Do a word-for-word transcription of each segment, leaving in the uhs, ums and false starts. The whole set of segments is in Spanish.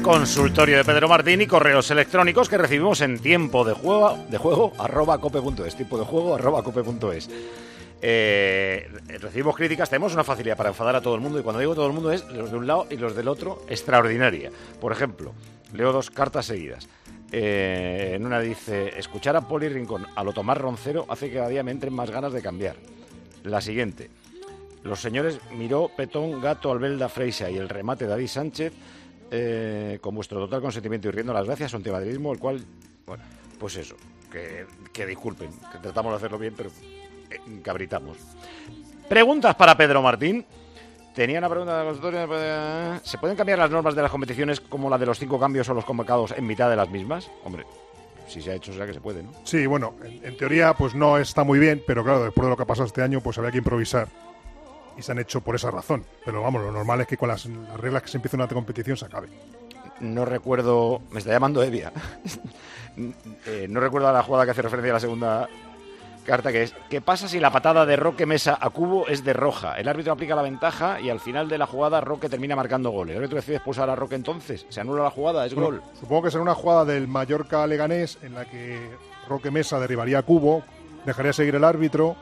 consultorio de Pedro Martín y correos electrónicos que recibimos en tiempo de juego, de juego arroba cope punto es, tiempo de juego arroba cope punto es. Eh, recibimos críticas, tenemos una facilidad para enfadar a todo el mundo, y cuando digo todo el mundo es los de un lado y los del otro, extraordinaria. Por ejemplo, leo dos cartas seguidas. Eh, en una dice: escuchar a Poli Rincón a lo Tomás Roncero hace que cada día me entren más ganas de cambiar. La siguiente: los señores Miró, Petón, Gato, Albelda, Freixa y el remate David Sánchez, eh, con vuestro total consentimiento y riendo las gracias, son antimadridismo, el cual, bueno, pues eso, que, que disculpen, que tratamos de hacerlo bien, pero eh, cabritamos. Preguntas para Pedro Martín. Tenía una pregunta de la consultoria. ¿Se pueden cambiar las normas de las competiciones como la de los cinco cambios o los convocados en mitad de las mismas? Hombre, si se ha hecho, será que se puede, ¿no? Sí, bueno, en, en teoría pues no está muy bien, pero claro, después de lo que ha pasado este año, pues habría que improvisar. Y se han hecho por esa razón. Pero vamos, lo normal es que con las, las reglas que se empieza una competición se acabe. No recuerdo... Me está llamando Evia. eh, no recuerdo la jugada que hace referencia a la segunda carta, que es: ¿qué pasa si la patada de Roque Mesa a Cubo es de roja? El árbitro aplica la ventaja y al final de la jugada Roque termina marcando goles. ¿El árbitro decide expulsar a Roque entonces? ¿Se anula la jugada? ¿Es bueno, gol? Supongo que será una jugada del Mallorca-Leganés en la que Roque Mesa derribaría a Cubo, dejaría seguir el árbitro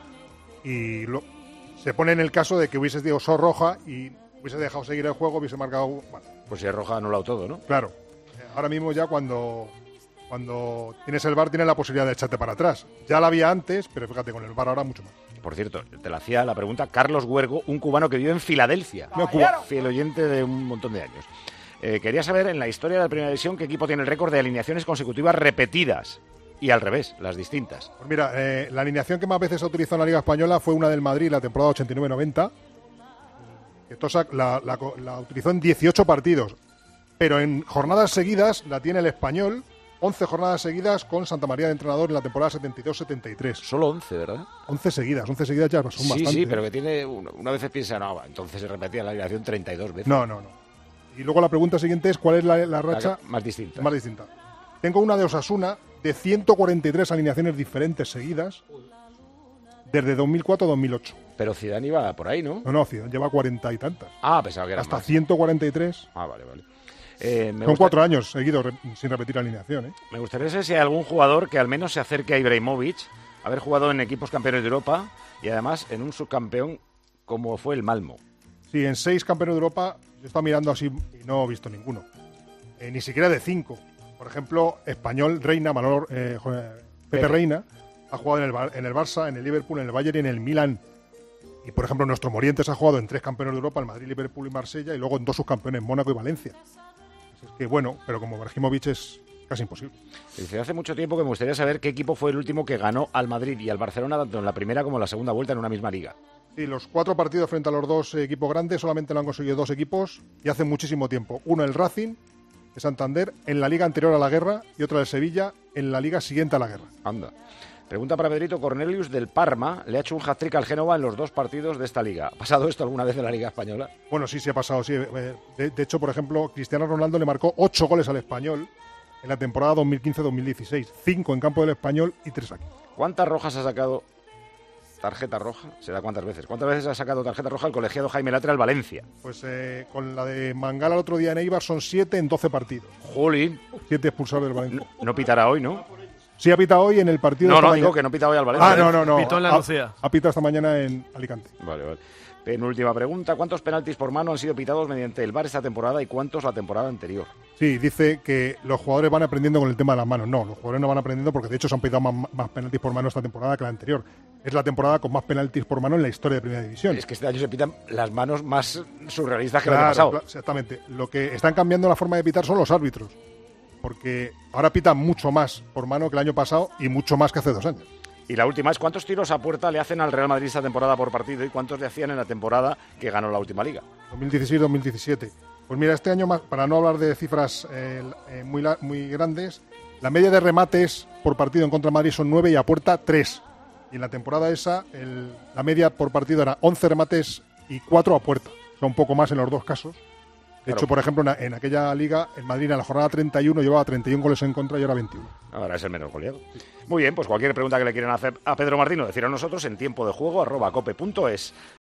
y lo, se pone en el caso de que hubiese sido so roja y hubiese dejado seguir el juego, hubiese marcado... Bueno, pues si es roja, anulado todo, ¿no? Claro. Ahora mismo ya cuando... Cuando tienes el V A R tienes la posibilidad de echarte para atrás. Ya la había antes, pero fíjate, con el V A R ahora mucho más. Por cierto, te la hacía la pregunta Carlos Huergo, un cubano que vive en Filadelfia. No, Cuba, fiel oyente de un montón de años. Eh, quería saber, en la historia de la Primera División, qué equipo tiene el récord de alineaciones consecutivas repetidas. Y al revés, las distintas. Pues mira, eh, la alineación que más veces se utilizó en la Liga Española fue una del Madrid, la temporada ochenta y nueve noventa. Que Tosak la, la, la utilizó en dieciocho partidos. Pero en jornadas seguidas la tiene el Español, once jornadas seguidas con Santa María de entrenador en la temporada setenta y dos setenta y tres. Solo once, ¿verdad? once seguidas, once seguidas ya son sí, bastante. Sí, sí, pero que tiene... Una, una vez piensa, no, entonces se repetía la alineación treinta y dos veces. No, no, no. Y luego la pregunta siguiente es: ¿cuál es la, la racha la, más distinta? Más distinta. Tengo una de Osasuna de ciento cuarenta y tres alineaciones diferentes seguidas desde dos mil cuatro a dos mil ocho. Pero Zidane iba por ahí, ¿no? No, no, Zidane lleva cuarenta y tantas. Ah, pensaba que era hasta más. ciento cuarenta y tres. Ah, vale, vale. Eh, me Son gusta... cuatro años seguidos re sin repetir alineación, ¿eh? Me gustaría saber si hay algún jugador que al menos se acerque a Ibrahimovic, haber jugado en equipos campeones de Europa y además en un subcampeón como fue el Malmo. Sí, en seis campeones de Europa, yo he estado mirando así y no he visto ninguno. Eh, ni siquiera de cinco. Por ejemplo, Español, Reina, Manolo, eh, Pepe, Pepe Reina, ha jugado en el, Bar en el Barça, en el Liverpool, en el Bayern y en el Milan. Y, por ejemplo, nuestro Morientes ha jugado en tres campeones de Europa, el Madrid, Liverpool y Marsella, y luego en dos subcampeones, Mónaco y Valencia. Es que, bueno, pero como Ibrahimovic es casi imposible. Desde hace mucho tiempo que me gustaría saber qué equipo fue el último que ganó al Madrid y al Barcelona tanto en la primera como en la segunda vuelta en una misma liga. Sí, los cuatro partidos frente a los dos equipos grandes solamente lo han conseguido dos equipos y hace muchísimo tiempo. Uno el Racing de Santander en la liga anterior a la guerra y otra el Sevilla en la liga siguiente a la guerra. Anda. Pregunta para Pedrito: Cornelius del Parma le ha hecho un hat-trick al Génova en los dos partidos de esta liga. ¿Ha pasado esto alguna vez en la Liga Española? Bueno, sí, sí ha pasado, sí. De, de hecho, por ejemplo, Cristiano Ronaldo le marcó ocho goles al Español en la temporada dos mil quince dos mil dieciséis. Cinco en campo del Español y tres aquí. ¿Cuántas rojas ha sacado tarjeta roja? ¿Se da cuántas veces? ¿Cuántas veces ha sacado tarjeta roja el colegiado Jaime Latre al Valencia? Pues eh, con la de Mangala el otro día en Eibar son siete en doce partidos. ¡Jolín! Siete expulsados del Valencia. No, no pitará hoy, ¿no? Sí ha pitado hoy en el partido No, de esta no, mañana. digo que no pita hoy al Valencia. Ah, no, no, no. Pitó en la Lucía. Ha, ha pitado esta mañana en Alicante. Vale, vale. Penúltima pregunta: ¿cuántos penaltis por mano han sido pitados mediante el V A R esta temporada y cuántos la temporada anterior? Sí, dice que los jugadores van aprendiendo con el tema de las manos. No, los jugadores no van aprendiendo porque de hecho se han pitado más, más penaltis por mano esta temporada que la anterior. Es la temporada con más penaltis por mano en la historia de Primera División. Es que este año se pitan las manos más surrealistas que claro, el año pasado. Exactamente. Lo que están cambiando la forma de pitar son los árbitros. Porque ahora pitan mucho más por mano que el año pasado y mucho más que hace dos años. Y la última es: ¿cuántos tiros a puerta le hacen al Real Madrid esta temporada por partido y cuántos le hacían en la temporada que ganó la última liga? dos mil dieciséis dos mil diecisiete. Pues mira, este año, para no hablar de cifras eh, eh, muy, muy grandes, la media de remates por partido en contra de Madrid son nueve y a puerta tres. Y en la temporada esa, el, la media por partido era once remates y cuatro a puerta. Son un poco más en los dos casos. De Claro. hecho, por ejemplo, en, en aquella liga, el Madrid en la jornada treinta y uno llevaba treinta y uno goles en contra y ahora veintiuno. Ahora es el menos goleado. Muy bien, pues cualquier pregunta que le quieran hacer a Pedro Martín o decir a nosotros en tiempo de juego arroba cope punto es.